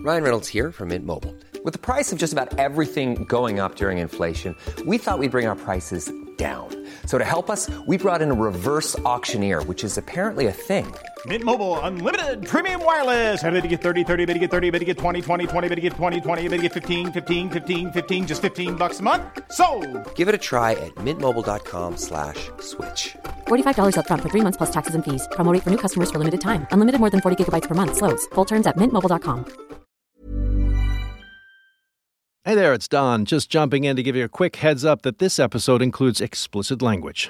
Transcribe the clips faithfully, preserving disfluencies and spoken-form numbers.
Ryan Reynolds here from Mint Mobile. With the price of just about everything going up during inflation, we thought we'd bring our prices down. So to help us, we brought in a reverse auctioneer, which is apparently a thing. Mint Mobile Unlimited Premium Wireless. How to get thirty, thirty, how to get thirty, how to get twenty, twenty, twenty, how to get twenty, twenty, how to get fifteen, fifteen, fifteen, fifteen, just fifteen bucks a month? Sold! Give it a try at mintmobile.com slash switch. forty-five dollars up front for three months plus taxes and fees. Promo rate for new customers for limited time. Unlimited more than forty gigabytes per month. Slows full terms at mint mobile dot com. Hey there, it's Don, just jumping in to give you a quick heads up that this episode includes explicit language.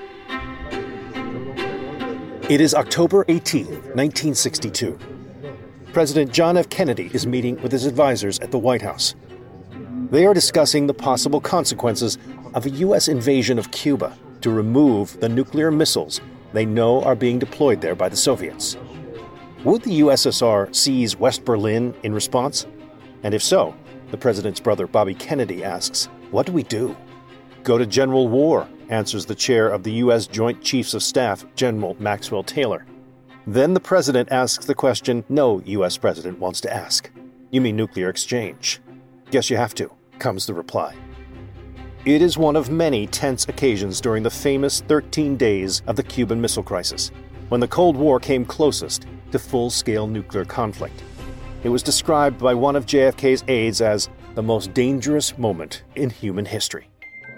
It is October eighteenth, nineteen sixty-two. President John F. Kennedy is meeting with his advisors at the White House. They are discussing the possible consequences of a U S invasion of Cuba to remove the nuclear missiles they know are being deployed there by the Soviets. Would the U S S R seize West Berlin in response? And if so, the president's brother Bobby Kennedy asks, what do we do? Go to general war, answers the chair of the U S Joint Chiefs of Staff, General Maxwell Taylor. Then the president asks the question no U S president wants to ask. You mean nuclear exchange? Guess you have to, comes the reply. It is one of many tense occasions during the famous thirteen days of the Cuban Missile Crisis, when the Cold War came closest to full-scale nuclear conflict. It was described by one of J F K's aides as the most dangerous moment in human history.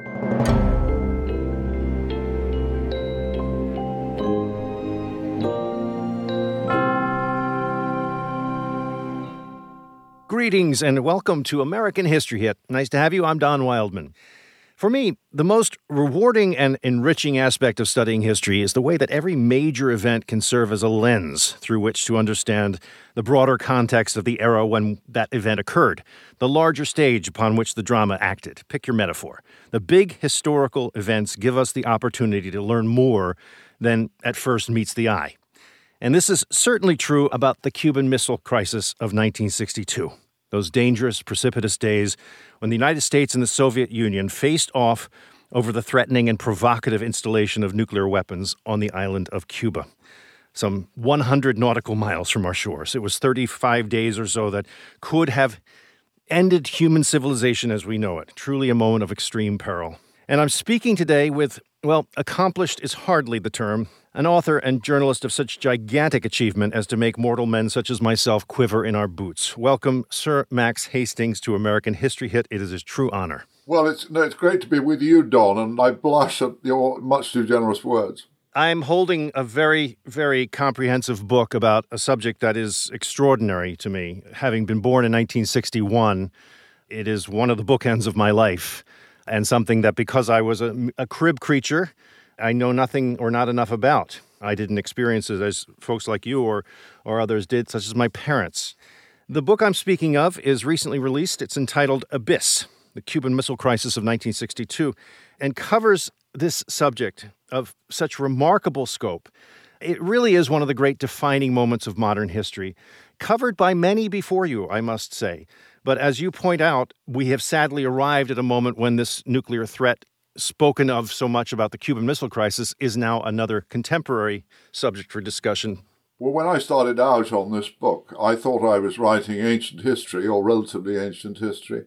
Greetings and welcome to American History Hit. Nice to have you. I'm Don Wildman. For me, the most rewarding and enriching aspect of studying history is the way that every major event can serve as a lens through which to understand the broader context of the era when that event occurred, the larger stage upon which the drama acted. Pick your metaphor. The big historical events give us the opportunity to learn more than at first meets the eye. And this is certainly true about the Cuban Missile Crisis of nineteen sixty-two. Those dangerous, precipitous days when the United States and the Soviet Union faced off over the threatening and provocative installation of nuclear weapons on the island of Cuba, some one hundred nautical miles from our shores. It was thirty-five days or so that could have ended human civilization as we know it. Truly a moment of extreme peril. And I'm speaking today with, well, accomplished is hardly the term, an author and journalist of such gigantic achievement as to make mortal men such as myself quiver in our boots. Welcome, Sir Max Hastings, to American History Hit. It is a true honor. Well, it's no, it's great to be with you, Don, and I blush at your much too generous words. I'm holding a very, very comprehensive book about a subject that is extraordinary to me. Having been born in nineteen sixty-one, it is one of the bookends of my life, and something that because I was a, a crib creature, I know nothing or not enough about. I didn't experience it as folks like you or, or others did, such as my parents. The book I'm speaking of is recently released. It's entitled Abyss, the Cuban Missile Crisis of nineteen sixty-two, and covers this subject of such remarkable scope. It really is one of the great defining moments of modern history, covered by many before you, I must say. But as you point out, we have sadly arrived at a moment when this nuclear threat, spoken of so much about the Cuban Missile Crisis, is now another contemporary subject for discussion. Well, when I started out on this book, I thought I was writing ancient history, or relatively ancient history,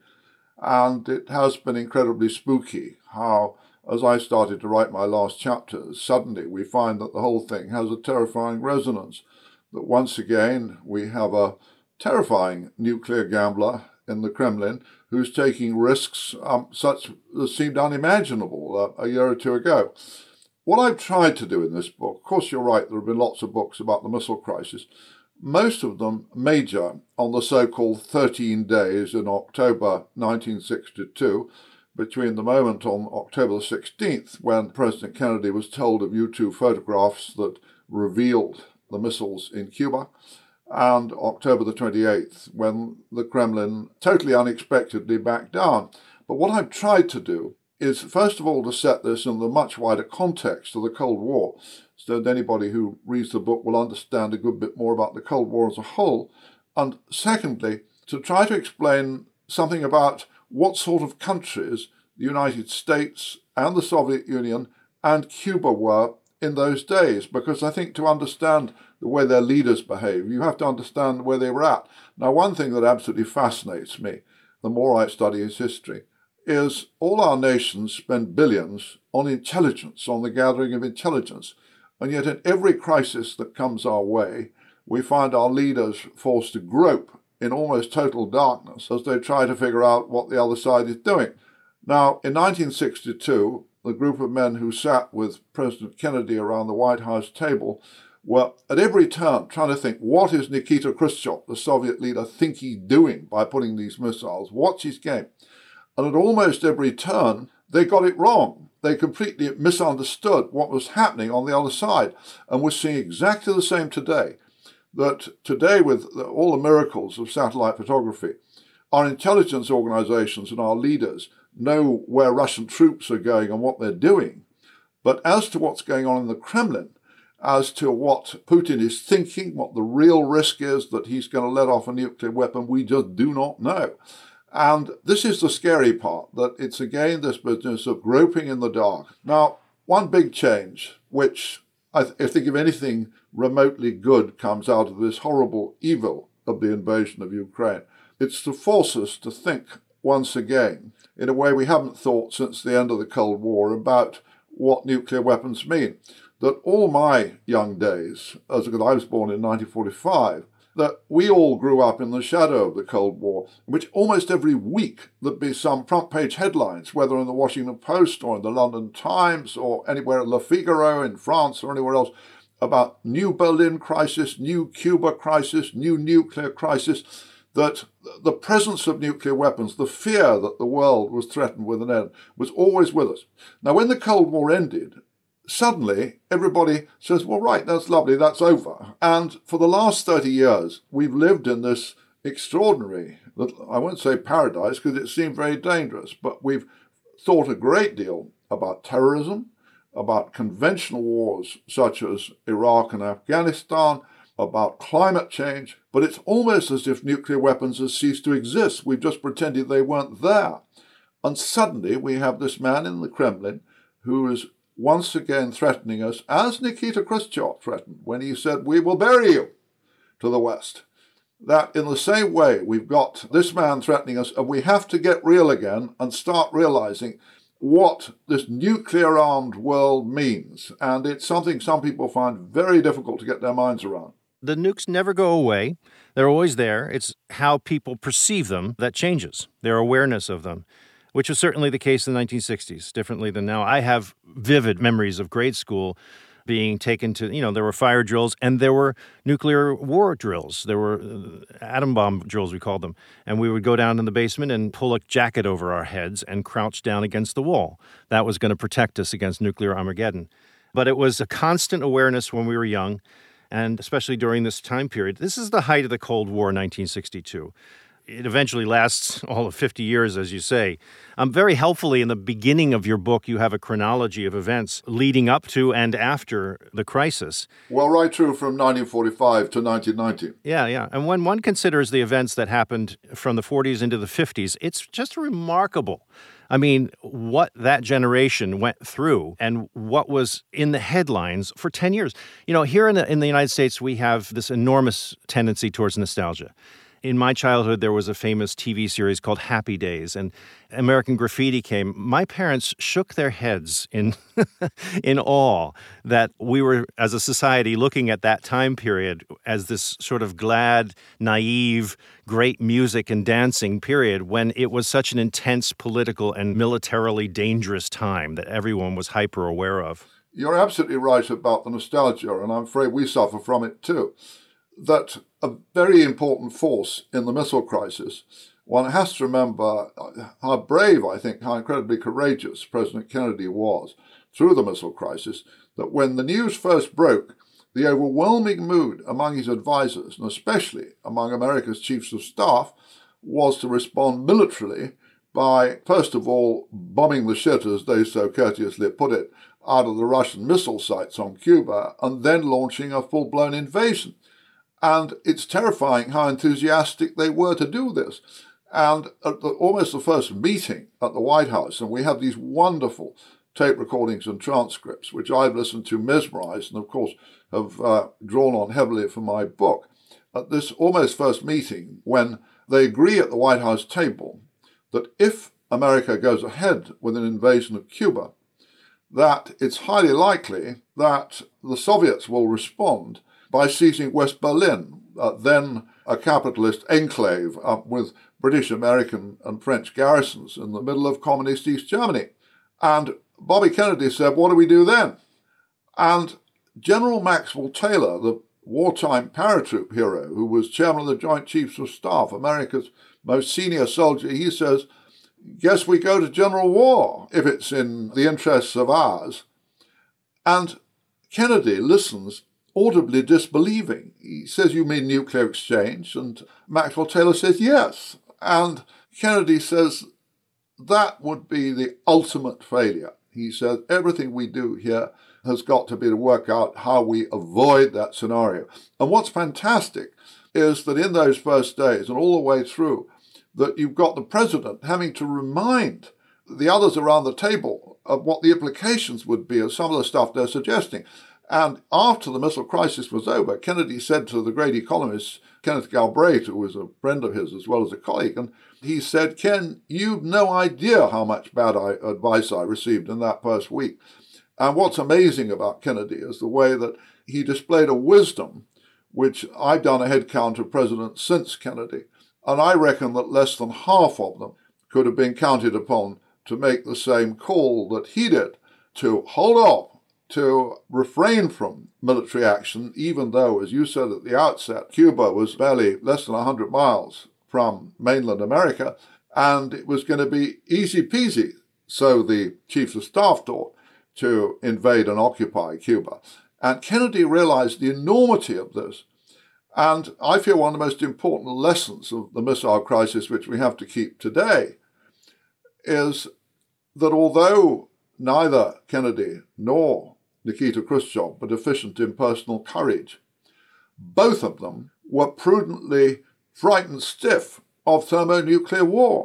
and it has been incredibly spooky how, as I started to write my last chapters, suddenly we find that the whole thing has a terrifying resonance, that once again we have a terrifying nuclear gambler in the Kremlin who's taking risks um, such as seemed unimaginable uh, a year or two ago. What I've tried to do in this book, of course you're right, there have been lots of books about the missile crisis, most of them major on the so-called thirteen days in October nineteen sixty-two, between the moment on October the sixteenth, when President Kennedy was told of U two photographs that revealed the missiles in Cuba, and October the twenty-eighth, when the Kremlin totally unexpectedly backed down. But what I've tried to do is, first of all, to set this in the much wider context of the Cold War, so that anybody who reads the book will understand a good bit more about the Cold War as a whole. And secondly, to try to explain something about what sort of countries the United States and the Soviet Union and Cuba were in those days, because I think to understand the way their leaders behave, you have to understand where they were at. Now, one thing that absolutely fascinates me, the more I study his history, is all our nations spend billions on intelligence, on the gathering of intelligence. And yet in every crisis that comes our way, we find our leaders forced to grope in almost total darkness as they try to figure out what the other side is doing. Now, in nineteen sixty-two, the group of men who sat with President Kennedy around the White House table were at every turn trying to think, what is Nikita Khrushchev, the Soviet leader, think he's doing by putting these missiles? What's his game? And at almost every turn, they got it wrong. They completely misunderstood what was happening on the other side. And we're seeing exactly the same today. That today, with all the miracles of satellite photography, our intelligence organizations and our leaders know where Russian troops are going and what they're doing. But as to what's going on in the Kremlin, as to what Putin is thinking, what the real risk is that he's going to let off a nuclear weapon, we just do not know. And this is the scary part, that it's again this business of groping in the dark. Now, one big change, which I, th- I think if anything remotely good comes out of this horrible evil of the invasion of Ukraine, it's to force us to think once again, in a way we haven't thought since the end of the Cold War, about what nuclear weapons mean. That all my young days, as because I was born in nineteen forty-five, that we all grew up in the shadow of the Cold War, in which almost every week there'd be some front-page headlines, whether in the Washington Post or in the London Times or anywhere, Le Figaro in France or anywhere else, about new Berlin crisis, new Cuba crisis, new nuclear crisis, that the presence of nuclear weapons, the fear that the world was threatened with an end, was always with us. Now, when the Cold War ended, suddenly everybody says, well, right, that's lovely, that's over. And for the last thirty years, we've lived in this extraordinary, I won't say paradise because it seemed very dangerous, but we've thought a great deal about terrorism, about conventional wars such as Iraq and Afghanistan, about climate change, but it's almost as if nuclear weapons have ceased to exist. We've just pretended they weren't there. And suddenly we have this man in the Kremlin who is once again threatening us, as Nikita Khrushchev threatened when he said, we will bury you to the West. That in the same way, we've got this man threatening us, and we have to get real again and start realizing what this nuclear-armed world means. And it's something some people find very difficult to get their minds around. The nukes never go away. They're always there. It's how people perceive them that changes, their awareness of them, which was certainly the case in the nineteen sixties, differently than now. I have vivid memories of grade school being taken to, you know, there were fire drills and there were nuclear war drills. There were atom bomb drills, we called them. And we would go down in the basement and pull a jacket over our heads and crouch down against the wall. That was going to protect us against nuclear Armageddon. But it was a constant awareness when we were young, and especially during this time period. This is the height of the Cold War, nineteen sixty-two. It eventually lasts all of fifty years, as you say. Um, very helpfully, in the beginning of your book, you have a chronology of events leading up to and after the crisis. Well, right through from nineteen forty-five to nineteen ninety. Yeah, yeah. And when one considers the events that happened from the forties into the fifties, it's just remarkable. I mean, what that generation went through and what was in the headlines for ten years. You know, here in the, in the United States, we have this enormous tendency towards nostalgia. In my childhood, there was a famous T V series called Happy Days, and American Graffiti came. My parents shook their heads in in awe that we were, as a society, looking at that time period as this sort of glad, naive, great music and dancing period when it was such an intense political and militarily dangerous time that everyone was hyper aware of. You're absolutely right about the nostalgia, and I'm afraid we suffer from it too. That a very important force in the missile crisis, one has to remember how brave, I think, how incredibly courageous President Kennedy was through the missile crisis, that when the news first broke, the overwhelming mood among his advisors, and especially among America's chiefs of staff, was to respond militarily by, first of all, bombing the shit, as they so courteously put it, out of the Russian missile sites on Cuba, and then launching a full-blown invasion. And it's terrifying how enthusiastic they were to do this. And at the, almost the first meeting at the White House, and we have these wonderful tape recordings and transcripts, which I've listened to mesmerized and, of course, have uh, drawn on heavily for my book. At this almost first meeting, when they agree at the White House table that if America goes ahead with an invasion of Cuba, that it's highly likely that the Soviets will respond by seizing West Berlin, uh, then a capitalist enclave up with British, American, and French garrisons in the middle of communist East Germany. And Bobby Kennedy said, what do we do then? And General Maxwell Taylor, the wartime paratroop hero who was chairman of the Joint Chiefs of Staff, America's most senior soldier, he says, guess we go to general war if it's in the interests of ours. And Kennedy listens, audibly disbelieving. He says, you mean nuclear exchange? And Maxwell Taylor says, yes. And Kennedy says, that would be the ultimate failure. He says, everything we do here has got to be to work out how we avoid that scenario. And what's fantastic is that in those first days and all the way through, that you've got the president having to remind the others around the table of what the implications would be of some of the stuff they're suggesting. And after the missile crisis was over, Kennedy said to the great economist Kenneth Galbraith, who was a friend of his as well as a colleague, and he said, Ken, you've no idea how much bad advice I received in that first week. And what's amazing about Kennedy is the way that he displayed a wisdom, which I've done a head count of presidents since Kennedy, and I reckon that less than half of them could have been counted upon to make the same call that he did, to hold off, to refrain from military action, even though, as you said at the outset, Cuba was barely less than one hundred miles from mainland America, and it was going to be easy peasy, so the chiefs of staff thought, to invade and occupy Cuba. And Kennedy realized the enormity of this. And I feel one of the most important lessons of the missile crisis, which we have to keep today, is that although neither Kennedy nor Nikita Khrushchev were deficient in personal courage, both of them were prudently frightened stiff of thermonuclear war.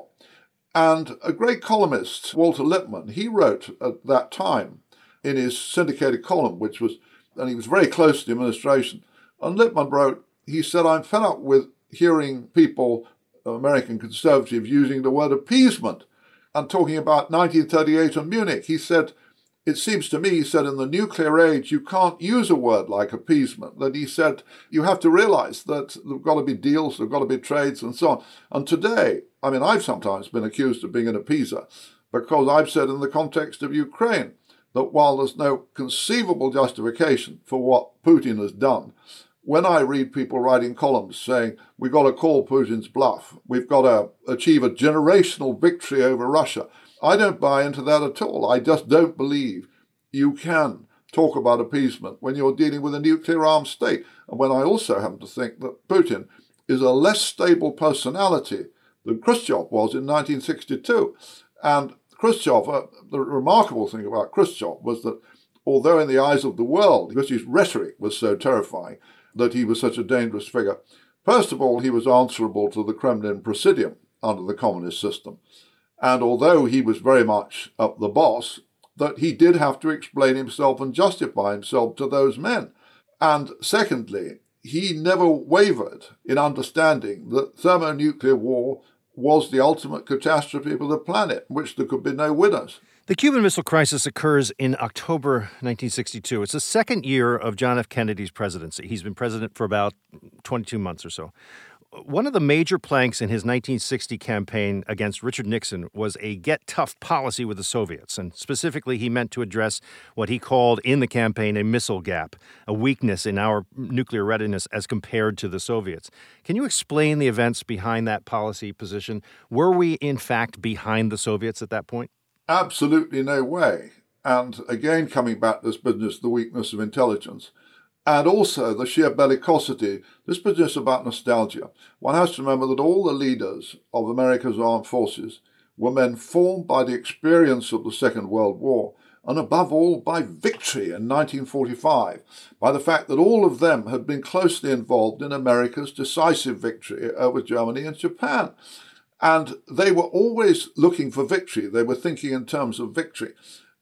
And a great columnist, Walter Lippmann, he wrote at that time in his syndicated column, which was, and he was very close to the administration, and Lippmann wrote, he said, I'm fed up with hearing people, American conservatives, using the word appeasement and talking about nineteen thirty-eight and Munich. He said, it seems to me, he said, in the nuclear age, you can't use a word like appeasement. That he said, you have to realize that there've got to be deals, there've got to be trades and so on. And today, I mean, I've sometimes been accused of being an appeaser because I've said in the context of Ukraine that while there's no conceivable justification for what Putin has done, when I read people writing columns saying, we've got to call Putin's bluff, we've got to achieve a generational victory over Russia, I don't buy into that at all. I just don't believe you can talk about appeasement when you're dealing with a nuclear-armed state. And when I also happen to think that Putin is a less stable personality than Khrushchev was in nineteen sixty-two. And Khrushchev, uh, the remarkable thing about Khrushchev was that although in the eyes of the world, because his rhetoric was so terrifying, that he was such a dangerous figure, first of all, he was answerable to the Kremlin Presidium under the communist system. And although he was very much up the boss, that he did have to explain himself and justify himself to those men. And secondly, he never wavered in understanding that thermonuclear war was the ultimate catastrophe for the planet, in which there could be no winners. The Cuban Missile Crisis occurs in October nineteen sixty-two. It's the second year of John F. Kennedy's presidency. He's been president for about twenty-two months or so. One of the major planks in his nineteen sixty campaign against Richard Nixon was a get-tough policy with the Soviets, and specifically he meant to address what he called in the campaign a missile gap, a weakness in our nuclear readiness as compared to the Soviets. Can you explain the events behind that policy position? Were we, in fact, behind the Soviets at that point? Absolutely no way. And again, coming back to this business, the weakness of intelligence, and also the sheer bellicosity, this business about nostalgia. One has to remember that all the leaders of America's armed forces were men formed by the experience of the Second World War, and above all by victory in nineteen forty-five, by the fact that all of them had been closely involved in America's decisive victory over Germany and Japan. And they were always looking for victory. They were thinking in terms of victory.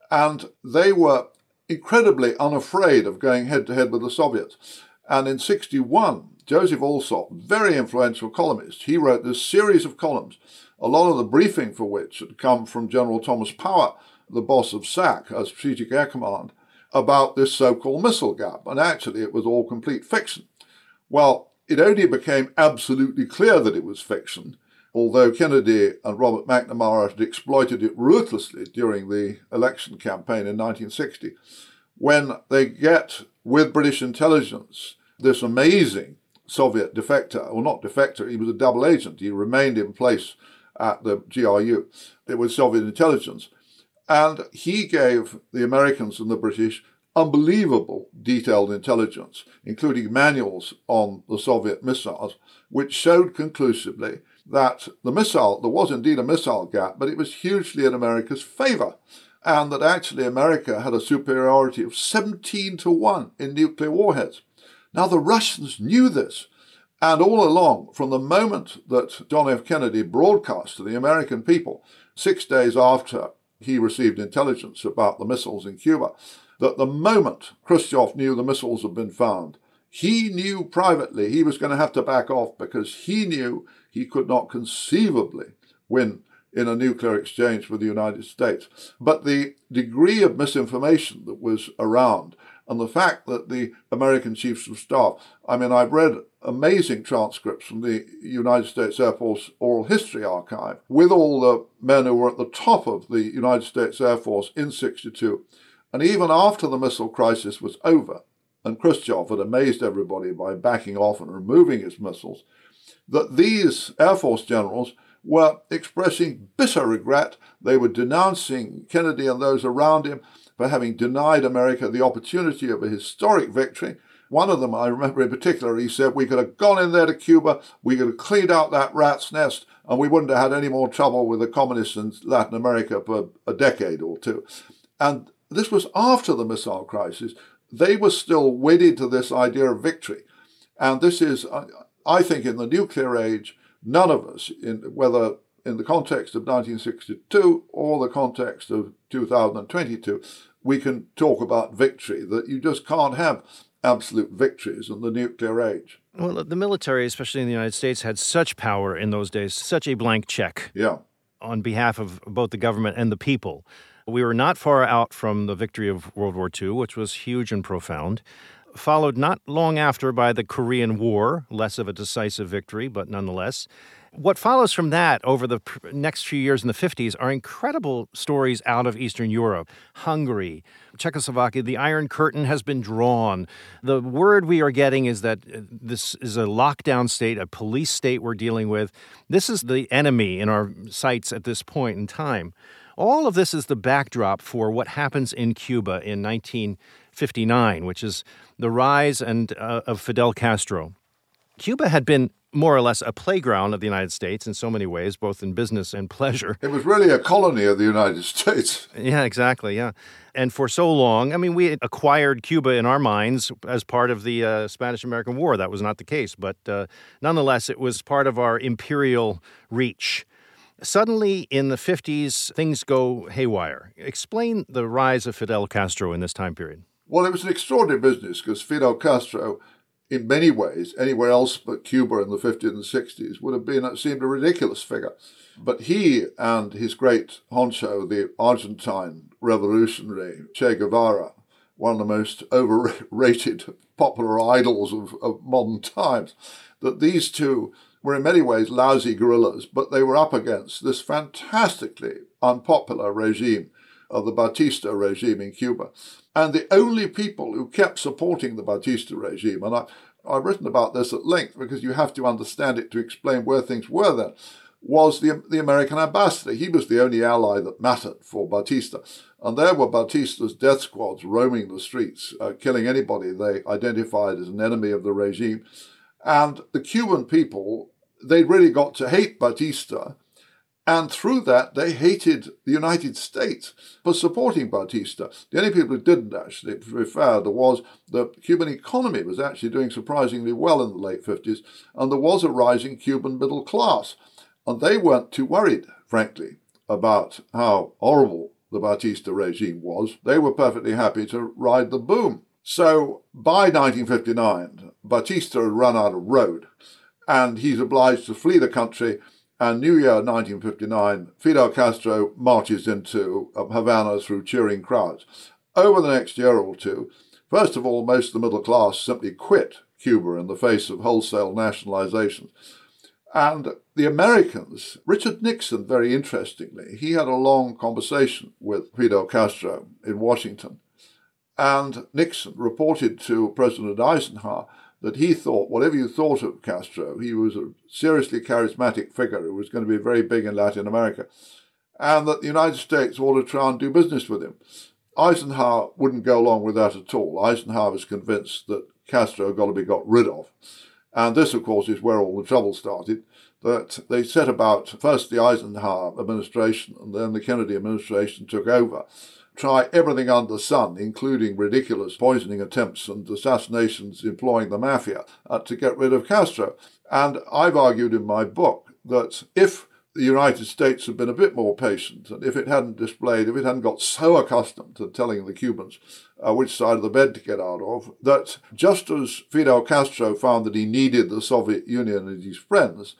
And they were incredibly unafraid of going head-to-head with the Soviets. And in sixty-one, Joseph Alsop, very influential columnist, he wrote this series of columns, a lot of the briefing for which had come from General Thomas Power, the boss of S A C, Strategic Air Command, about this so-called missile gap. And actually, it was all complete fiction. Well, it only became absolutely clear that it was fiction, although Kennedy and Robert McNamara had exploited it ruthlessly during the election campaign in nineteen sixty, when they get, with British intelligence, this amazing Soviet defector, or not defector, he was a double agent. He remained in place at the G R U. It was Soviet intelligence. And he gave the Americans and the British unbelievable detailed intelligence, including manuals on the Soviet missiles, which showed conclusively that the missile, there was indeed a missile gap, but it was hugely in America's favor, and that actually America had a superiority of seventeen to one in nuclear warheads. Now, the Russians knew this, and all along, from the moment that John F. Kennedy broadcast to the American people, six days after he received intelligence about the missiles in Cuba, that the moment Khrushchev knew the missiles had been found, he knew privately he was going to have to back off, because he knew he could not conceivably win in a nuclear exchange with the United States. But the degree of misinformation that was around, and the fact that the American chiefs of staff, I mean, I've read amazing transcripts from the United States Air Force Oral History Archive with all the men who were at the top of the United States Air Force in sixty-two. And even after the missile crisis was over, and Khrushchev had amazed everybody by backing off and removing his missiles, that these Air Force generals were expressing bitter regret. They were denouncing Kennedy and those around him for having denied America the opportunity of a historic victory. One of them, I remember in particular, he said, we could have gone in there to Cuba, we could have cleaned out that rat's nest, and we wouldn't have had any more trouble with the communists in Latin America for a decade or two. And this was after the missile crisis. They were still wedded to this idea of victory. And this is, I think, in the nuclear age, none of us, in, whether in the context of nineteen sixty-two or the context of two thousand twenty-two, we can talk about victory, that you just can't have absolute victories in the nuclear age. Well, the military, especially in the United States, had such power in those days, such a blank check Yeah. on behalf of both the government and the people. We were not far out from the victory of World War Two, which was huge and profound, followed not long after by the Korean War, less of a decisive victory, but nonetheless. What follows from that over the next few years in the fifties are incredible stories out of Eastern Europe, Hungary, Czechoslovakia. The Iron Curtain has been drawn. The word we are getting is that this is a lockdown state, a police state we're dealing with. This is the enemy in our sights at this point in time. All of this is the backdrop for what happens in Cuba in nineteen fifty-nine, which is the rise and uh, of Fidel Castro. Cuba had been more or less a playground of the United States in so many ways, both in business and pleasure. It was really a colony of the United States. Yeah, exactly, yeah. And for so long, I mean, we had acquired Cuba in our minds as part of the uh, Spanish-American War. That was not the case, but uh, nonetheless, it was part of our imperial reach. Suddenly, in the fifties, things go haywire. Explain the rise of Fidel Castro in this time period. Well, it was an extraordinary business because Fidel Castro, in many ways, anywhere else but Cuba in the fifties and sixties, would have been, it seemed, a ridiculous figure. But he and his great honcho, the Argentine revolutionary Che Guevara, one of the most overrated popular idols of, of modern times, that these two were in many ways lousy guerrillas, but they were up against this fantastically unpopular regime of the Batista regime in Cuba. And the only people who kept supporting the Batista regime, and I, I've written about this at length because you have to understand it to explain where things were then, was the, the American ambassador. He was the only ally that mattered for Batista. And there were Batista's death squads roaming the streets, uh, killing anybody they identified as an enemy of the regime. And the Cuban people, they really got to hate Batista. And through that, they hated the United States for supporting Batista. The only people who didn't actually, to be fair, there was the Cuban economy was actually doing surprisingly well in the late fifties, and there was a rising Cuban middle class. And they weren't too worried, frankly, about how horrible the Batista regime was, they were perfectly happy to ride the boom. So by nineteen fifty-nine, Batista had run out of road, and he's obliged to flee the country. And New Year nineteen fifty-nine, Fidel Castro marches into Havana through cheering crowds. Over the next year or two, first of all, most of the middle class simply quit Cuba in the face of wholesale nationalizations. And the Americans, Richard Nixon, very interestingly, he had a long conversation with Fidel Castro in Washington. And Nixon reported to President Eisenhower that he thought, whatever you thought of Castro, he was a seriously charismatic figure who was going to be very big in Latin America, and that the United States ought to try and do business with him. Eisenhower wouldn't go along with that at all. Eisenhower was convinced that Castro had got to be got rid of. And this, of course, is where all the trouble started, that they set about, first the Eisenhower administration and then the Kennedy administration took over, try everything under the sun, including ridiculous poisoning attempts and assassinations employing the mafia, uh, to get rid of Castro. And I've argued in my book that if the United States had been a bit more patient, and if it hadn't displayed, if it hadn't got so accustomed to telling the Cubans uh, which side of the bed to get out of, that just as Fidel Castro found that he needed the Soviet Union as his friends,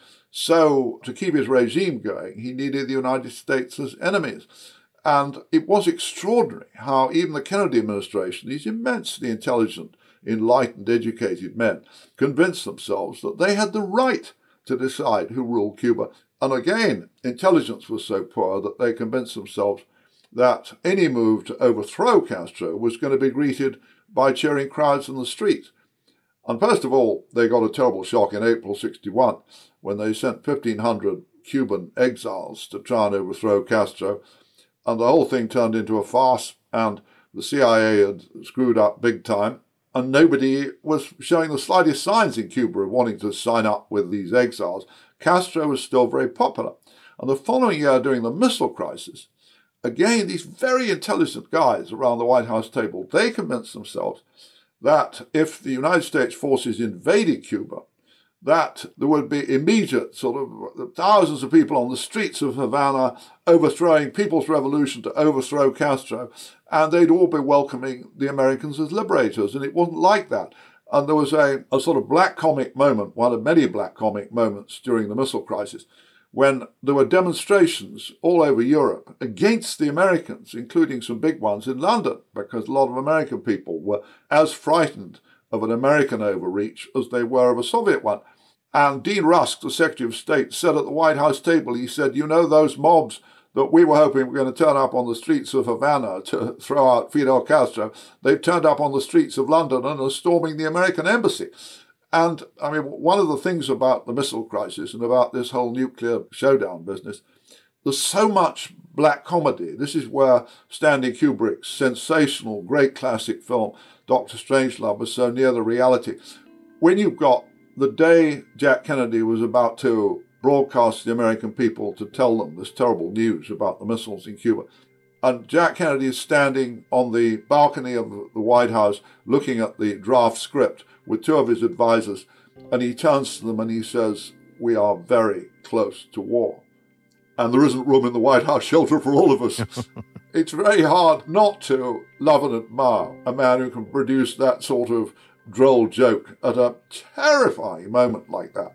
so to keep his regime going, he needed the United States as enemies. And it was extraordinary how even the Kennedy administration, these immensely intelligent, enlightened, educated men, convinced themselves that they had the right to decide who ruled Cuba. And again, intelligence was so poor that they convinced themselves that any move to overthrow Castro was going to be greeted by cheering crowds in the streets. And first of all, they got a terrible shock in April sixty-one when they sent fifteen hundred Cuban exiles to try and overthrow Castro. And the whole thing turned into a farce, and the C I A had screwed up big time, and nobody was showing the slightest signs in Cuba of wanting to sign up with these exiles. Castro was still very popular. And the following year, during the missile crisis, again, these very intelligent guys around the White House table, they convinced themselves that if the United States forces invaded Cuba, that there would be immediate sort of thousands of people on the streets of Havana overthrowing People's Revolution to overthrow Castro, and they'd all be welcoming the Americans as liberators, and it wasn't like that. And there was a, a sort of black comic moment, one of many black comic moments during the missile crisis, when there were demonstrations all over Europe against the Americans, including some big ones in London, because a lot of American people were as frightened of an American overreach as they were of a Soviet one. And Dean Rusk, the Secretary of State, said at the White House table, he said, you know, those mobs that we were hoping were going to turn up on the streets of Havana to throw out Fidel Castro, they've turned up on the streets of London and are storming the American embassy. And, I mean, one of the things about the missile crisis and about this whole nuclear showdown business, there's so much black comedy. This is where Stanley Kubrick's sensational, great classic film, Doctor Strangelove, was so near the reality. When you've got the day Jack Kennedy was about to broadcast to the American people to tell them this terrible news about the missiles in Cuba, and Jack Kennedy is standing on the balcony of the White House looking at the draft script with two of his advisors, and he turns to them and he says, we are very close to war. And there isn't room in the White House shelter for all of us. It's very hard not to love and admire a man who can produce that sort of droll joke at a terrifying moment like that.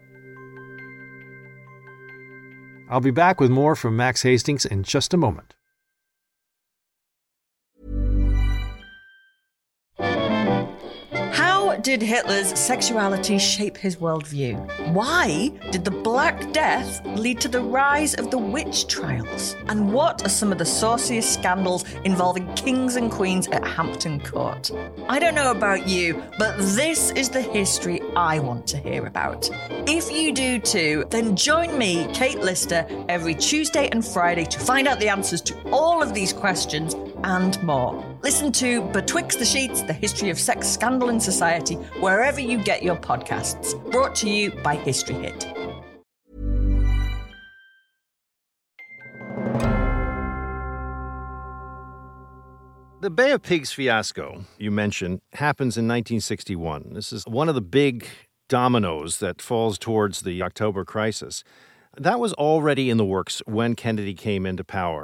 I'll be back with more from Max Hastings in just a moment. How did Hitler's sexuality shape his worldview? Why did the Black Death lead to the rise of the witch trials? And what are some of the sauciest scandals involving kings and queens at Hampton Court? I don't know about you, but this is the history I want to hear about. If you do too, then join me, Kate Lister, every Tuesday and Friday to find out the answers to all of these questions and more. Listen to Betwixt the Sheets, the history of sex, scandal and society, wherever you get your podcasts. Brought to you by History Hit. The Bay of Pigs fiasco you mentioned happens in nineteen sixty-one. This is one of the big dominoes that falls towards the October crisis. That was already in the works when Kennedy came into power.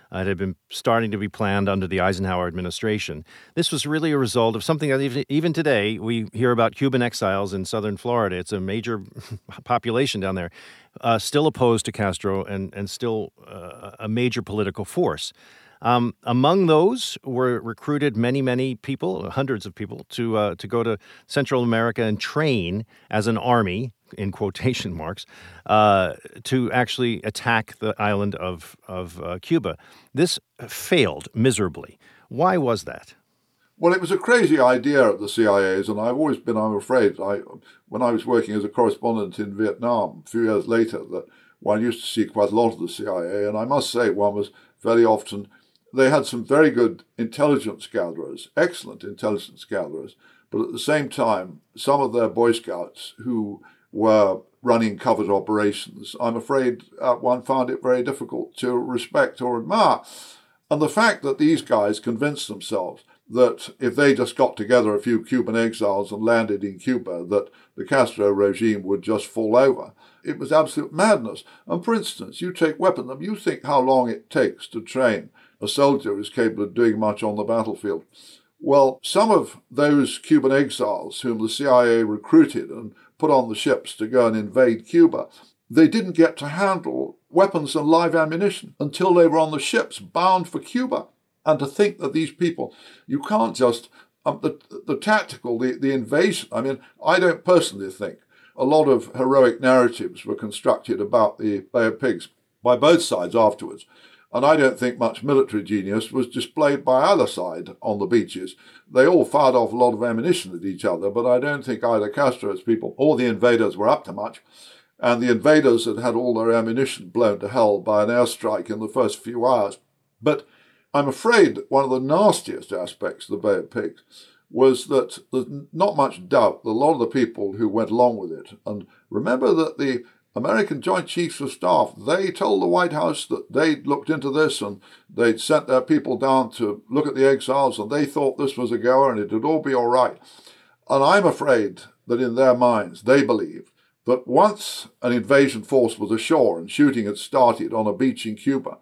Uh, it had been starting to be planned under the Eisenhower administration. This was really a result of something that even, even today we hear about Cuban exiles in southern Florida. It's a major population down there, uh, still opposed to Castro and, and still uh, a major political force. Um, among those were recruited many, many people, hundreds of people, to uh, to go to Central America and train as an army, in quotation marks, uh, to actually attack the island of, of uh, Cuba. This failed miserably. Why was that? Well, it was a crazy idea at the C I A's, and I've always been, I'm afraid, I, when I was working as a correspondent in Vietnam a few years later, that one used to see quite a lot of the C I A, and I must say one was very often, they had some very good intelligence gatherers, excellent intelligence gatherers, but at the same time, some of their Boy Scouts who were running covert operations, I'm afraid uh, one found it very difficult to respect or admire. And the fact that these guys convinced themselves that if they just got together a few Cuban exiles and landed in Cuba, that the Castro regime would just fall over, it was absolute madness. And for instance, you take weapons, you think how long it takes to train a soldier who's capable of doing much on the battlefield. Well, some of those Cuban exiles whom the C I A recruited and put on the ships to go and invade Cuba, they didn't get to handle weapons and live ammunition until they were on the ships bound for Cuba. And to think that these people, you can't just, um, the, the tactical, the, the invasion, I mean, I don't personally think a lot of heroic narratives were constructed about the Bay of Pigs by both sides afterwards. And I don't think much military genius was displayed by either side on the beaches. They all fired off a lot of ammunition at each other, but I don't think either Castro's people or the invaders were up to much. And the invaders had had all their ammunition blown to hell by an airstrike in the first few hours. But I'm afraid one of the nastiest aspects of the Bay of Pigs was that there's not much doubt that a lot of the people who went along with it, and remember that the American Joint Chiefs of Staff, they told the White House that they'd looked into this and they'd sent their people down to look at the exiles and they thought this was a goer and it would all be all right. And I'm afraid that in their minds they believed that once an invasion force was ashore and shooting had started on a beach in Cuba,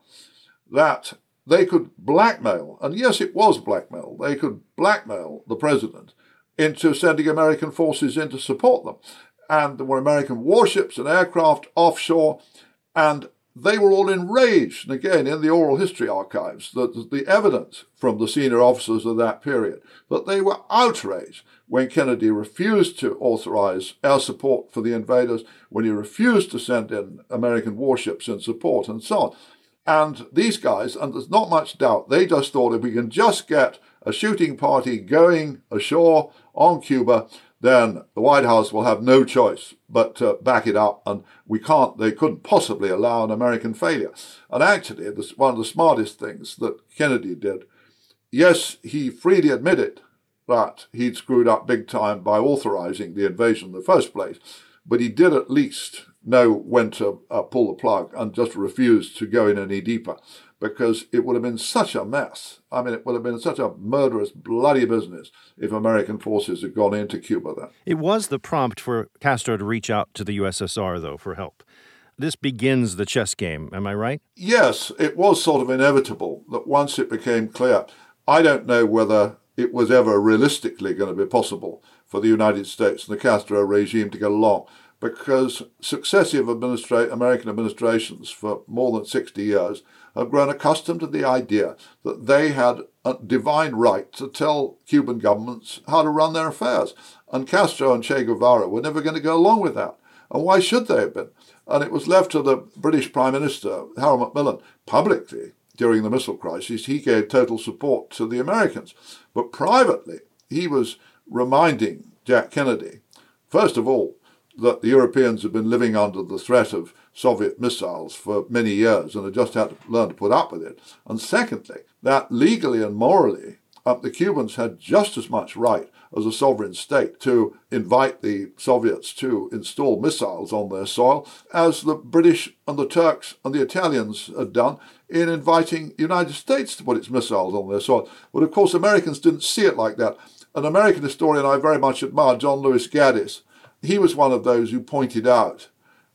that they could blackmail, and yes, it was blackmail, they could blackmail the president into sending American forces in to support them. And there were American warships and aircraft offshore, and they were all enraged. And again, in the oral history archives, that the evidence from the senior officers of that period, that they were outraged when Kennedy refused to authorize air support for the invaders, when he refused to send in American warships in support, and so on. And these guys, and there's not much doubt, they just thought if we can just get a shooting party going ashore on Cuba, then the White House will have no choice but to back it up, and we can't, they couldn't possibly allow an American failure. And actually, this, one of the smartest things that Kennedy did, yes, he freely admitted that he'd screwed up big time by authorizing the invasion in the first place, but he did at least know when to uh, pull the plug and just refuse to go in any deeper, because it would have been such a mess. I mean, it would have been such a murderous, bloody business if American forces had gone into Cuba then. It was the prompt for Castro to reach out to the U S S R, though, for help. This begins the chess game, am I right? Yes, it was sort of inevitable that once it became clear, I don't know whether it was ever realistically going to be possible for the United States and the Castro regime to get along, because successive administra- American administrations for more than sixty years have grown accustomed to the idea that they had a divine right to tell Cuban governments how to run their affairs. And Castro and Che Guevara were never going to go along with that. And why should they have been? And it was left to the British Prime Minister, Harold Macmillan, publicly during the missile crisis. He gave total support to the Americans. But privately, he was reminding Jack Kennedy, first of all, that the Europeans had been living under the threat of Soviet missiles for many years and had just had to learn to put up with it. And secondly, that legally and morally, uh, the Cubans had just as much right as a sovereign state to invite the Soviets to install missiles on their soil as the British and the Turks and the Italians had done in inviting the United States to put its missiles on their soil. But of course, Americans didn't see it like that. An American historian I very much admire, John Lewis Gaddis, he was one of those who pointed out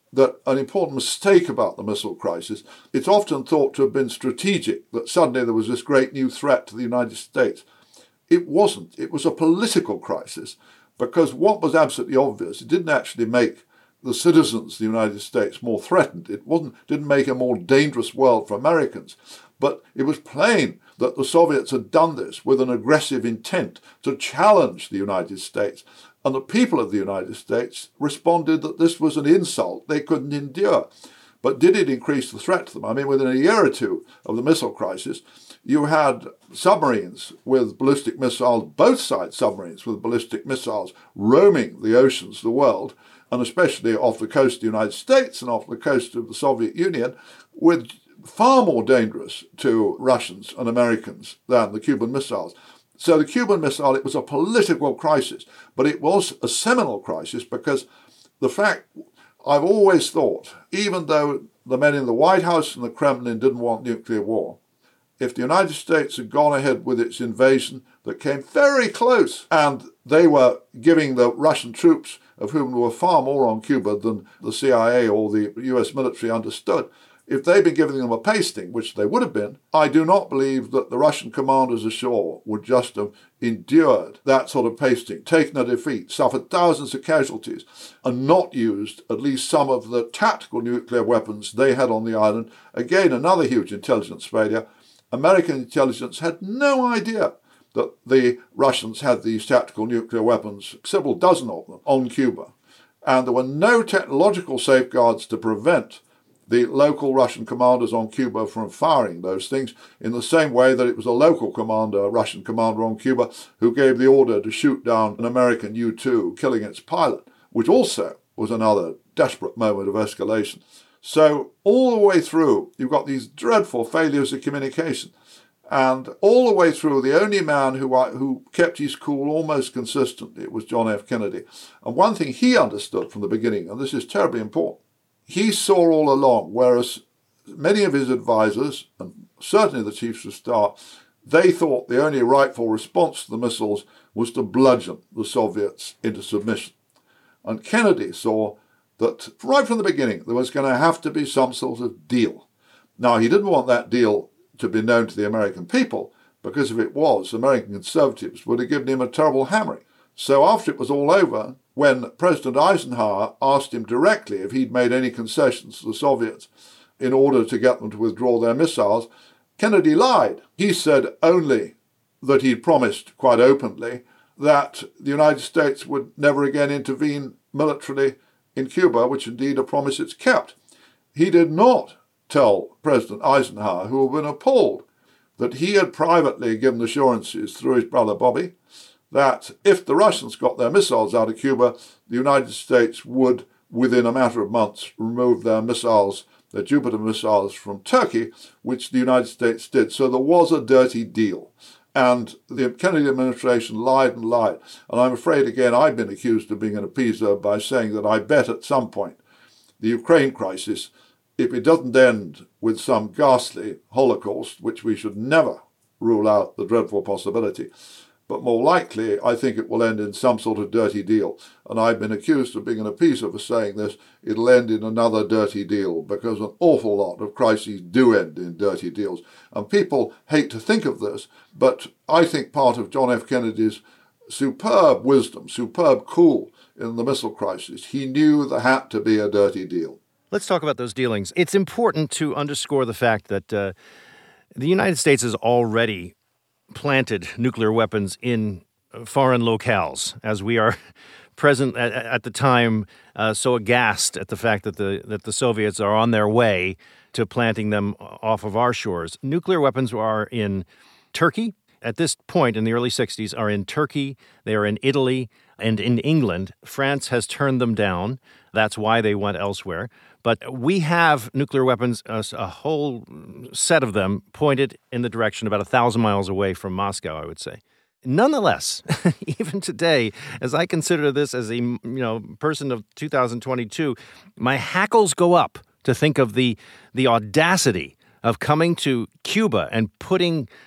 that an important mistake about the missile crisis, it's often thought to have been strategic, that suddenly there was this great new threat to the United States. It wasn't. It was a political crisis, because what was absolutely obvious, it didn't actually make the citizens of the United States more threatened. It wasn't, didn't make a more dangerous world for Americans. But it was plain that the Soviets had done this with an aggressive intent to challenge the United States. And the people of the United States responded that this was an insult they couldn't endure. But did it increase the threat to them? I mean, within a year or two of the missile crisis, you had submarines with ballistic missiles, both sides submarines with ballistic missiles, roaming the oceans of the world, and especially off the coast of the United States and off the coast of the Soviet Union, with far more dangerous to Russians and Americans than the Cuban missiles. So the Cuban Missile, it was a political crisis, but it was a seminal crisis because the fact, I've always thought, even though the men in the White House and the Kremlin didn't want nuclear war, if the United States had gone ahead with its invasion that came very close, and they were giving the Russian troops, of whom there were far more on Cuba than the C I A or the U S military understood, if they'd been giving them a pasting, which they would have been, I do not believe that the Russian commanders ashore would just have endured that sort of pasting, taken a defeat, suffered thousands of casualties, and not used at least some of the tactical nuclear weapons they had on the island. Again, another huge intelligence failure. American intelligence had no idea that the Russians had these tactical nuclear weapons, several dozen of them, on Cuba. And there were no technological safeguards to prevent the local Russian commanders on Cuba from firing those things, in the same way that it was a local commander, a Russian commander on Cuba, who gave the order to shoot down an American U two, killing its pilot, which also was another desperate moment of escalation. So all the way through, you've got these dreadful failures of communication. And all the way through, the only man who who kept his cool almost consistently was John F. Kennedy. And one thing he understood from the beginning, and this is terribly important, he saw all along, whereas many of his advisors, and certainly the chiefs of staff, they thought the only rightful response to the missiles was to bludgeon the Soviets into submission. And Kennedy saw that right from the beginning there was going to have to be some sort of deal. Now, he didn't want that deal to be known to the American people, because if it was, American conservatives would have given him a terrible hammering. So after it was all over, when President Eisenhower asked him directly if he'd made any concessions to the Soviets in order to get them to withdraw their missiles, Kennedy lied. He said only that he'd promised quite openly that the United States would never again intervene militarily in Cuba, which indeed a promise it's kept. He did not tell President Eisenhower, who had been appalled, that he had privately given assurances through his brother Bobby that if the Russians got their missiles out of Cuba, the United States would, within a matter of months, remove their missiles, their Jupiter missiles, from Turkey, which the United States did. So there was a dirty deal. And the Kennedy administration lied and lied. And I'm afraid, again, I've been accused of being an appeaser by saying that I bet at some point the Ukraine crisis, if it doesn't end with some ghastly Holocaust, which we should never rule out the dreadful possibility, but more likely, I think it will end in some sort of dirty deal. And I've been accused of being an appeaser for saying this. It'll end in another dirty deal, because an awful lot of crises do end in dirty deals. And people hate to think of this, but I think part of John F. Kennedy's superb wisdom, superb cool in the missile crisis, he knew there had to be a dirty deal. Let's talk about those dealings. It's important to underscore the fact that uh, the United States has already planted nuclear weapons in foreign locales, as we are present at, at the time uh, so aghast at the fact that the that the Soviets are on their way to planting them off of our shores. Nuclear weapons are in Turkey. At this point in the early sixties, are in Turkey, they are in Italy, and in England. France has turned them down. That's why they went elsewhere. But we have nuclear weapons, a, a whole set of them, pointed in the direction about a thousand miles away from Moscow, I would say. Nonetheless, even today, as I consider this as a you know person of two thousand twenty-two, my hackles go up to think of the the audacity of coming to Cuba and putting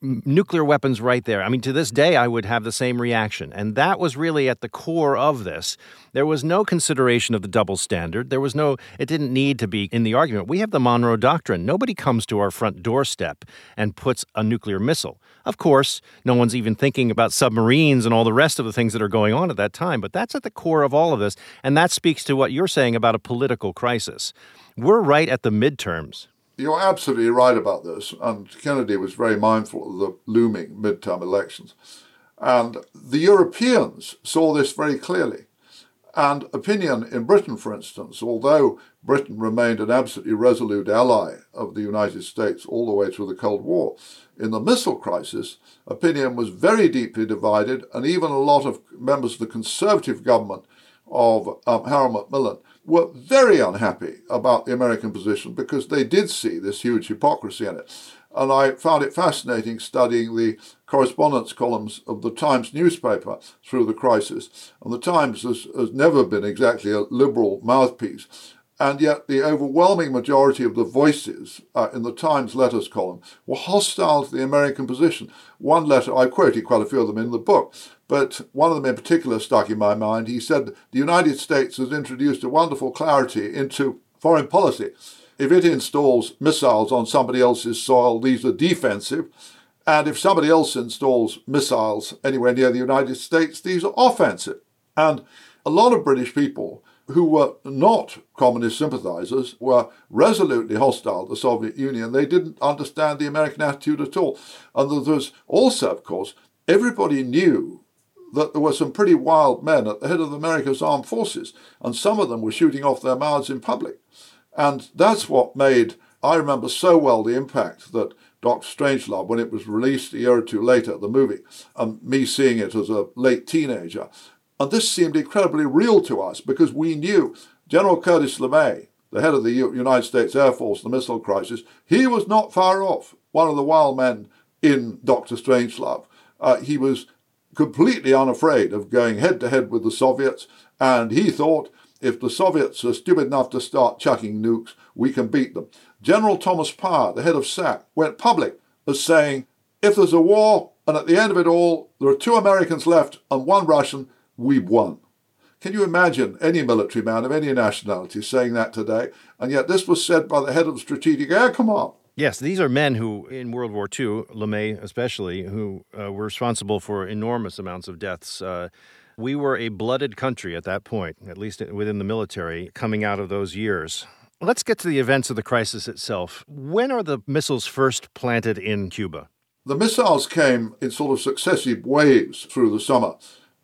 nuclear weapons right there. I mean, to this day, I would have the same reaction. And that was really at the core of this. There was no consideration of the double standard. There was no, it didn't need to be in the argument. We have the Monroe Doctrine. Nobody comes to our front doorstep and puts a nuclear missile. Of course, no one's even thinking about submarines and all the rest of the things that are going on at that time. But that's at the core of all of this. And that speaks to what you're saying about a political crisis. We're right at the midterms. You're absolutely right about this, and Kennedy was very mindful of the looming midterm elections. And the Europeans saw this very clearly. And opinion in Britain, for instance, although Britain remained an absolutely resolute ally of the United States all the way through the Cold War, in the missile crisis, opinion was very deeply divided, and even a lot of members of the Conservative government of um, Harold Macmillan were very unhappy about the American position because they did see this huge hypocrisy in it. And I found it fascinating studying the correspondence columns of the Times newspaper through the crisis. And the Times has, has never been exactly a liberal mouthpiece. And yet the overwhelming majority of the voices uh, in the Times letters column were hostile to the American position. One letter, I quoted quite a few of them in the book, but one of them in particular stuck in my mind. He said, the United States has introduced a wonderful clarity into foreign policy. If it installs missiles on somebody else's soil, these are defensive. And if somebody else installs missiles anywhere near the United States, these are offensive. And a lot of British people who were not communist sympathizers were resolutely hostile to the Soviet Union. They didn't understand the American attitude at all. And there was also, of course, everybody knew that there were some pretty wild men at the head of America's armed forces, and some of them were shooting off their mouths in public. And that's what made, I remember so well the impact that Doctor Strangelove, when it was released a year or two later, the movie, and me seeing it as a late teenager. And this seemed incredibly real to us because we knew General Curtis LeMay, the head of the United States Air Force, the missile crisis, he was not far off one of the wild men in Doctor Strangelove. Uh, he was completely unafraid of going head-to-head with the Soviets, and he thought, if the Soviets are stupid enough to start chucking nukes, we can beat them. General Thomas Parr, the head of S A C, went public as saying, if there's a war, and at the end of it all, there are two Americans left and one Russian, we've won. Can you imagine any military man of any nationality saying that today? And yet this was said by the head of the Strategic Air Command. Yes, these are men who, in World War Two, LeMay especially, who uh, were responsible for enormous amounts of deaths. Uh, we were a blooded country at that point, at least within the military, coming out of those years. Let's get to the events of the crisis itself. When are the missiles first planted in Cuba? The missiles came in sort of successive waves through the summer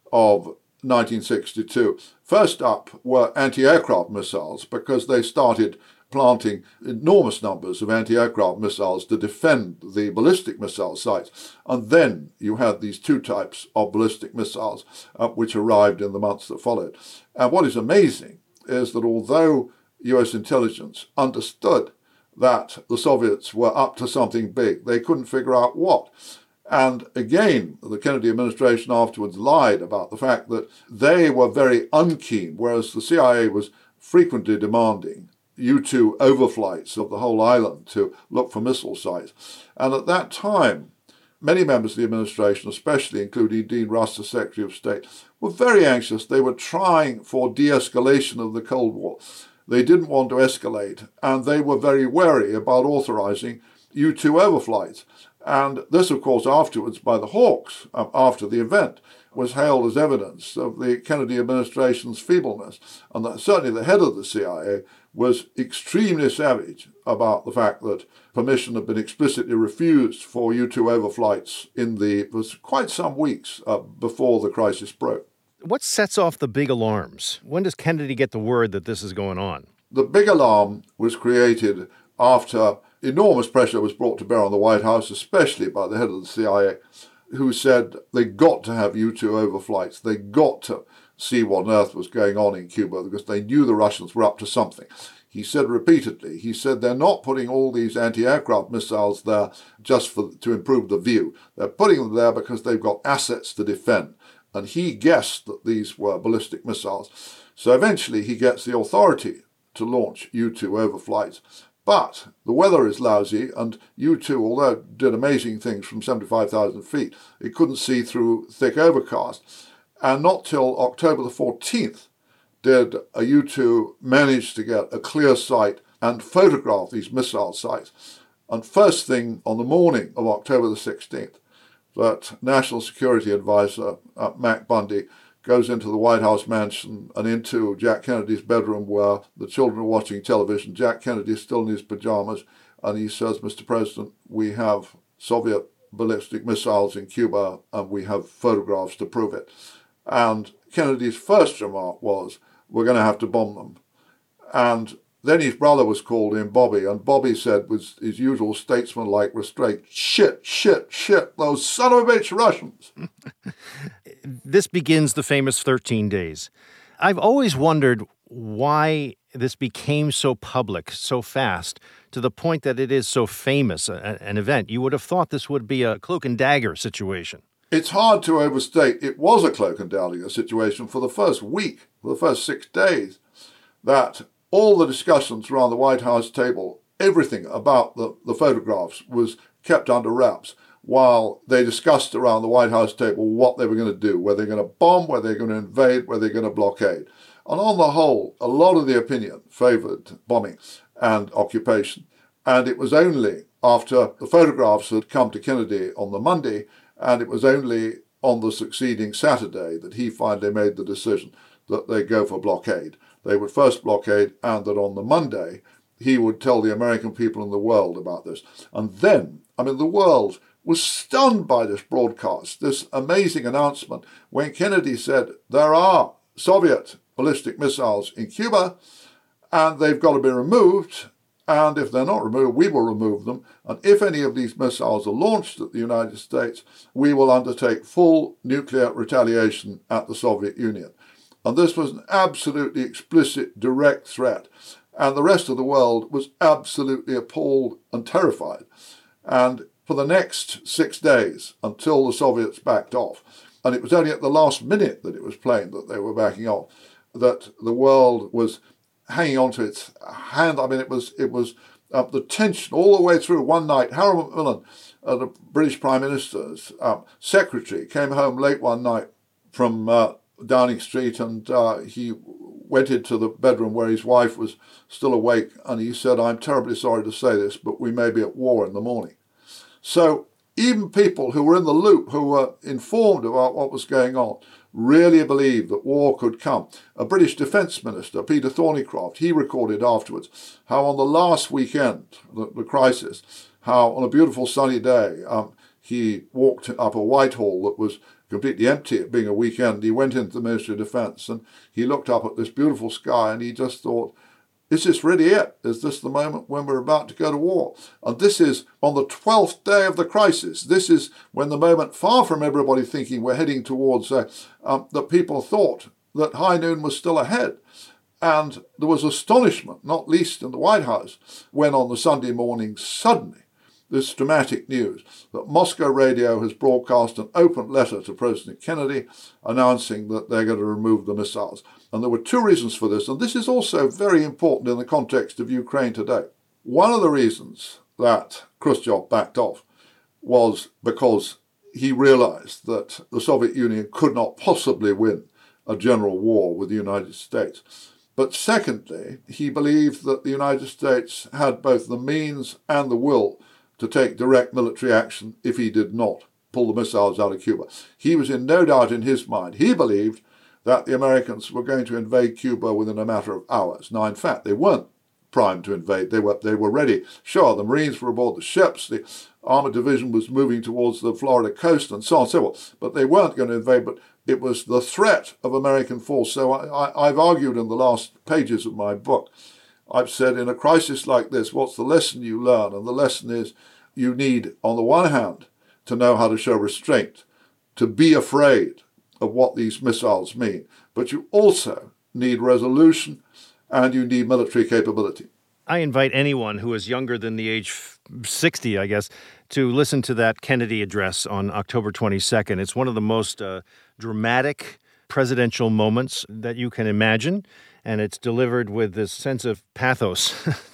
of nineteen sixty-two. First up were anti-aircraft missiles because they started planting enormous numbers of anti-aircraft missiles to defend the ballistic missile sites. And then you had these two types of ballistic missiles, uh, which arrived in the months that followed. And what is amazing is that although U S intelligence understood that the Soviets were up to something big, they couldn't figure out what. And again, the Kennedy administration afterwards lied about the fact that they were very unkeen, whereas the C I A was frequently demanding U two overflights of the whole island to look for missile sites. And at that time, many members of the administration, especially including Dean Rusk, the Secretary of State, were very anxious. They were trying for de-escalation of the Cold War. They didn't want to escalate, and they were very wary about authorizing U two overflights. And this, of course, afterwards by the Hawks, um, after the event, was hailed as evidence of the Kennedy administration's feebleness. And that certainly the head of the C I A was extremely savage about the fact that permission had been explicitly refused for U two overflights in the, it was quite some weeks uh, before the crisis broke. What sets off the big alarms? When does Kennedy get the word that this is going on? The big alarm was created after enormous pressure was brought to bear on the White House, especially by the head of the C I A, who said they got to have U two overflights. They got to see what on earth was going on in Cuba because they knew the Russians were up to something. He said repeatedly, he said they're not putting all these anti-aircraft missiles there just for to improve the view. They're putting them there because they've got assets to defend. And he guessed that these were ballistic missiles. So eventually he gets the authority to launch U two overflights. But the weather is lousy, and U two, although it did amazing things from seventy-five thousand feet, it couldn't see through thick overcast. And not till October the fourteenth did a U two manage to get a clear sight and photograph these missile sites. And first thing on the morning of October the sixteenth, that National Security Advisor uh, Mac Bundy goes into the White House mansion and into Jack Kennedy's bedroom where the children are watching television. Jack Kennedy is still in his pajamas, and he says, Mister President, we have Soviet ballistic missiles in Cuba, and we have photographs to prove it. And Kennedy's first remark was, we're going to have to bomb them. And then his brother was called in, Bobby, and Bobby said with his usual statesman-like restraint, shit, shit, shit, those son of a bitch Russians. This begins the famous thirteen days. I've always wondered why this became so public so fast to the point that it is so famous, a, an event. You would have thought this would be a cloak and dagger situation. It's hard to overstate. It was a cloak and dagger situation for the first week, for the first six days, that all the discussions around the White House table, everything about the, the photographs was kept under wraps while they discussed around the White House table what they were going to do, whether they're going to bomb, whether they're going to invade, whether they're going to blockade. And on the whole, a lot of the opinion favoured bombing and occupation. And it was only after the photographs had come to Kennedy on the Monday, and it was only on the succeeding Saturday that he finally made the decision that they go for blockade. They would first blockade, and that on the Monday, he would tell the American people in the world about this. And then, I mean, the world was stunned by this broadcast, this amazing announcement, when Kennedy said, there are Soviet ballistic missiles in Cuba, and they've got to be removed, and if they're not removed, we will remove them, and if any of these missiles are launched at the United States, we will undertake full nuclear retaliation at the Soviet Union. And this was an absolutely explicit, direct threat. And the rest of the world was absolutely appalled and terrified. And for the next six days, until the Soviets backed off, and it was only at the last minute that it was plain that they were backing off, that the world was hanging on to its hand. I mean, it was it was uh, the tension all the way through. One night, Harold Macmillan, uh, the British Prime Minister's um, secretary, came home late one night from uh, Downing Street, and uh, he went into the bedroom where his wife was still awake, and he said, I'm terribly sorry to say this, but we may be at war in the morning. So even people who were in the loop, who were informed about what was going on, really believed that war could come. A British Defence Minister, Peter Thornycroft, he recorded afterwards how on the last weekend, the, the crisis, how on a beautiful sunny day, um, he walked up a Whitehall that was completely empty, it being a weekend. He went into the Ministry of Defence and he looked up at this beautiful sky and he just thought, is this really it? Is this the moment when we're about to go to war? And this is on the twelfth day of the crisis. This is when the moment, far from everybody thinking we're heading towards, uh, um, that people thought that high noon was still ahead. And there was astonishment, not least in the White House, when on the Sunday morning, suddenly, this dramatic news that Moscow radio has broadcast an open letter to President Kennedy announcing that they're going to remove the missiles. And there were two reasons for this, and this is also very important in the context of Ukraine today. One of the reasons that Khrushchev backed off was because he realized that the Soviet Union could not possibly win a general war with the United States. But secondly, he believed that the United States had both the means and the will to take direct military action if he did not pull the missiles out of Cuba. He was in no doubt in his mind. He believed that the Americans were going to invade Cuba within a matter of hours. Now, in fact, they weren't primed to invade. They were they were ready. Sure, the Marines were aboard the ships. The Armored Division was moving towards the Florida coast and so on and so forth. But they weren't going to invade, but it was the threat of American force. So I, I, I've argued in the last pages of my book, I've said in a crisis like this, what's the lesson you learn? And the lesson is you need, on the one hand, to know how to show restraint, to be afraid of what these missiles mean. But you also need resolution and you need military capability. I invite anyone who is younger than the age sixty, I guess, to listen to that Kennedy address on October twenty-second. It's one of the most uh, dramatic presidential moments that you can imagine. and it's delivered with this sense of pathos.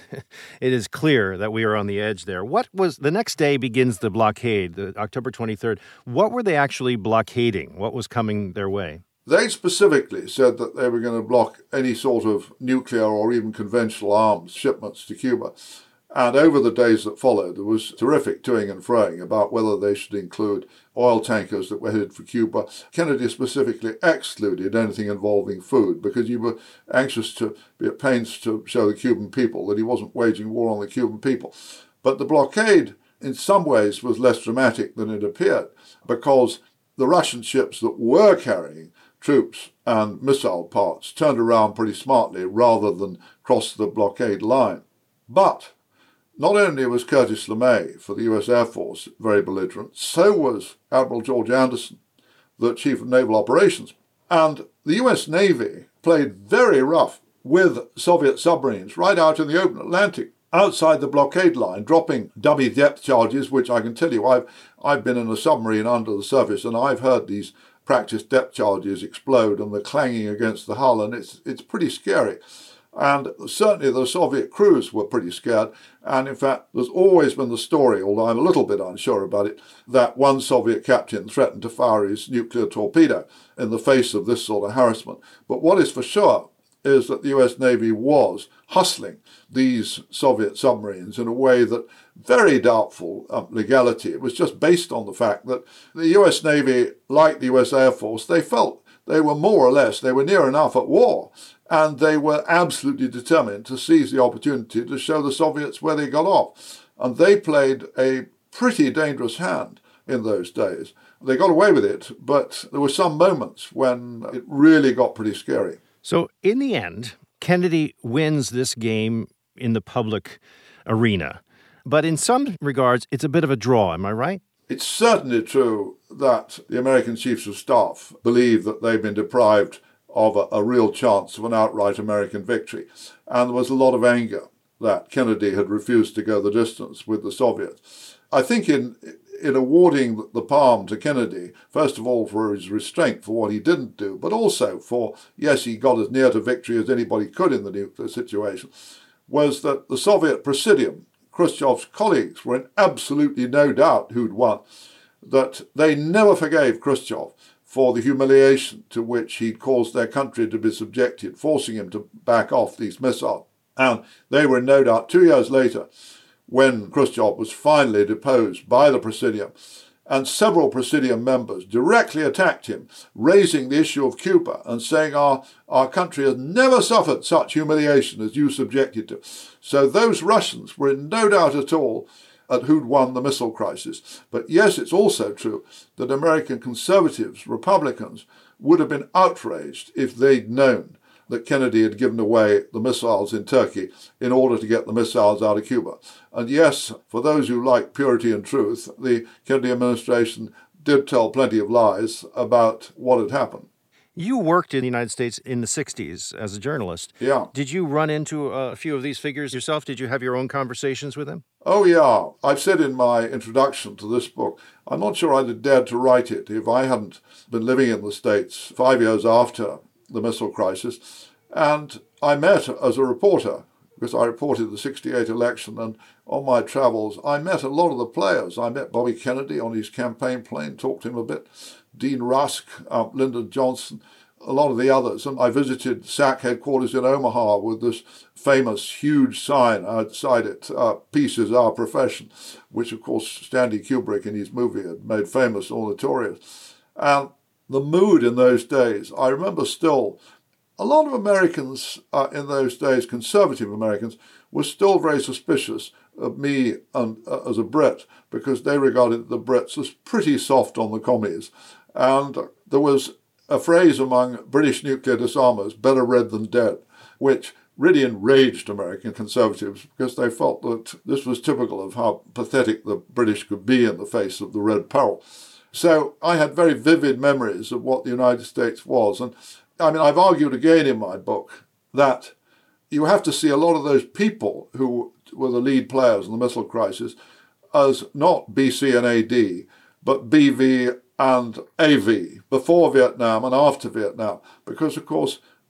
It is clear that we are on the edge there. What was the next day begins the blockade, the October twenty-third. What were they actually blockading? What was coming their way? They specifically said that they were going to block any sort of nuclear or even conventional arms shipments to Cuba. And over the days that followed, there was terrific toing and froing about whether they should include oil tankers that were headed for Cuba. Kennedy specifically excluded anything involving food because you were anxious to be at pains to show the Cuban people that he wasn't waging war on the Cuban people. But the blockade, in some ways, was less dramatic than it appeared because the Russian ships that were carrying troops and missile parts turned around pretty smartly rather than cross the blockade line. But not only was Curtis LeMay for the U S Air Force very belligerent, so was Admiral George Anderson, the Chief of Naval Operations. And the U S Navy played very rough with Soviet submarines right out in the open Atlantic, outside the blockade line, dropping dummy depth charges, which I can tell you, I've, I've been in a submarine under the surface and I've heard these practice depth charges explode and the clanging against the hull, and it's it's pretty scary. And certainly the Soviet crews were pretty scared. And in fact, there's always been the story, although I'm a little bit unsure about it, that one Soviet captain threatened to fire his nuclear torpedo in the face of this sort of harassment. But what is for sure is that the U S Navy was hustling these Soviet submarines in a way that very doubtful um, legality. It was just based on the fact that the U S Navy, like the U S Air Force, they felt they were more or less, they were near enough at war. And they were absolutely determined to seize the opportunity to show the Soviets where they got off. And they played a pretty dangerous hand in those days. They got away with it, but there were some moments when it really got pretty scary. So in the end, Kennedy wins this game in the public arena. But in some regards, it's a bit of a draw, am I right? It's certainly true that the American chiefs of staff believe that they've been deprived of a, a real chance of an outright American victory. And there was a lot of anger that Kennedy had refused to go the distance with the Soviets. I think in in awarding the palm to Kennedy, first of all for his restraint for what he didn't do, but also for, yes, he got as near to victory as anybody could in the nuclear situation, was that the Soviet Presidium, Khrushchev's colleagues, were in absolutely no doubt who'd won, that they never forgave Khrushchev for the humiliation to which he'd caused their country to be subjected, forcing him to back off these missiles. And they were in no doubt two years later when Khrushchev was finally deposed by the Presidium, and several Presidium members directly attacked him, raising the issue of Cuba and saying our, our country has never suffered such humiliation as you subjected to. So those Russians were in no doubt at all at who'd won the missile crisis. But yes, it's also true that American conservatives, Republicans, would have been outraged if they'd known that Kennedy had given away the missiles in Turkey in order to get the missiles out of Cuba. And yes, for those who like purity and truth, the Kennedy administration did tell plenty of lies about what had happened. You worked in the United States in the sixties as a journalist. Yeah. Did you run into a few of these figures yourself? Did you have your own conversations with them? Oh, yeah. I've said in my introduction to this book, I'm not sure I'd have dared to write it if I hadn't been living in the States five years after the missile crisis. And I met as a reporter, because I reported the sixty-eight election, and on my travels, I met a lot of the players. I met Bobby Kennedy on his campaign plane, talked to him a bit, Dean Rusk, uh, Lyndon Johnson, a lot of the others. And I visited S A C headquarters in Omaha with this famous huge sign outside it, uh, Peace is Our Profession, which, of course, Stanley Kubrick in his movie had made famous, all notorious. And the mood in those days, I remember still, a lot of Americans uh, in those days, conservative Americans, were still very suspicious of me and, uh, as a Brit, because they regarded the Brits as pretty soft on the commies. And there was a phrase among British nuclear disarmers, better red than dead, which really enraged American conservatives because they felt that this was typical of how pathetic the British could be in the face of the Red Peril. So I had very vivid memories of what the United States was. And I mean, I've argued again in my book that you have to see a lot of those people who were the lead players in the missile crisis as not B C and A D, but B V and A V, before Vietnam and after Vietnam. Because, of course,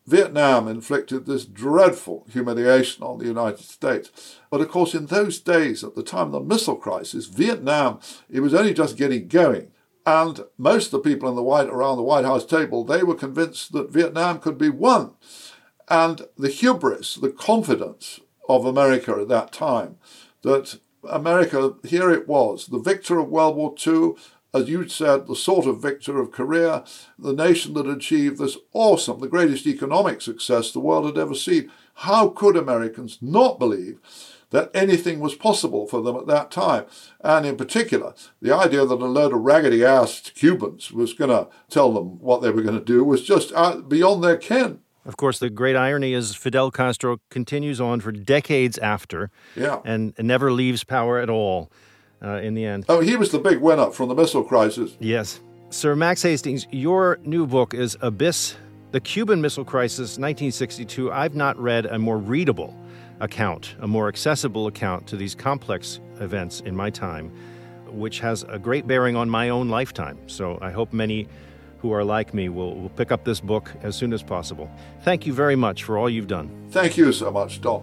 Vietnam inflicted this dreadful humiliation on the United States. But of course, in those days, at the time of the missile crisis, Vietnam, it was only just getting going. And most of the people in the White, around the White House table, they were convinced that Vietnam could be won. And the hubris, the confidence of America at that time, that America, here it was, the victor of World War Two, as you said, the sort of victor of Korea, the nation that achieved this awesome, the greatest economic success the world had ever seen. How could Americans not believe that anything was possible for them at that time? And in particular, the idea that a load of raggedy-assed Cubans was going to tell them what they were going to do was just out beyond their ken. Of course, the great irony is Fidel Castro continues on for decades after yeah. and, and never leaves power at all uh, in the end. Oh, he was the big winner from the missile crisis. Yes. Sir Max Hastings, your new book is Abyss, The Cuban Missile Crisis, nineteen sixty-two. I've not read a more readable account, a more accessible account to these complex events in my time, which has a great bearing on my own lifetime. So I hope many who are like me will, will pick up this book as soon as possible. Thank you very much for all you've done. Thank you so much, Don.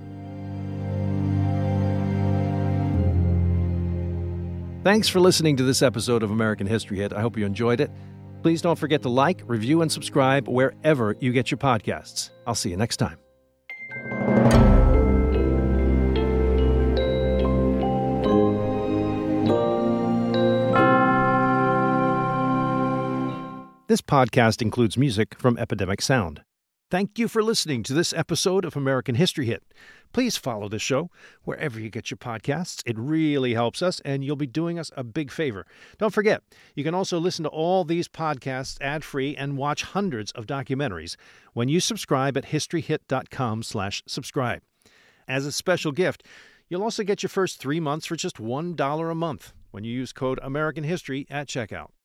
Thanks for listening to this episode of American History Hit. I hope you enjoyed it. Please don't forget to like, review, and subscribe wherever you get your podcasts. I'll see you next time. This podcast includes music from Epidemic Sound. Thank you for listening to this episode of American History Hit. Please follow the show wherever you get your podcasts. It really helps us, and you'll be doing us a big favor. Don't forget, you can also listen to all these podcasts ad-free and watch hundreds of documentaries when you subscribe at historyhit.com slash subscribe. As a special gift, you'll also get your first three months for just one dollar a month when you use code American History at checkout.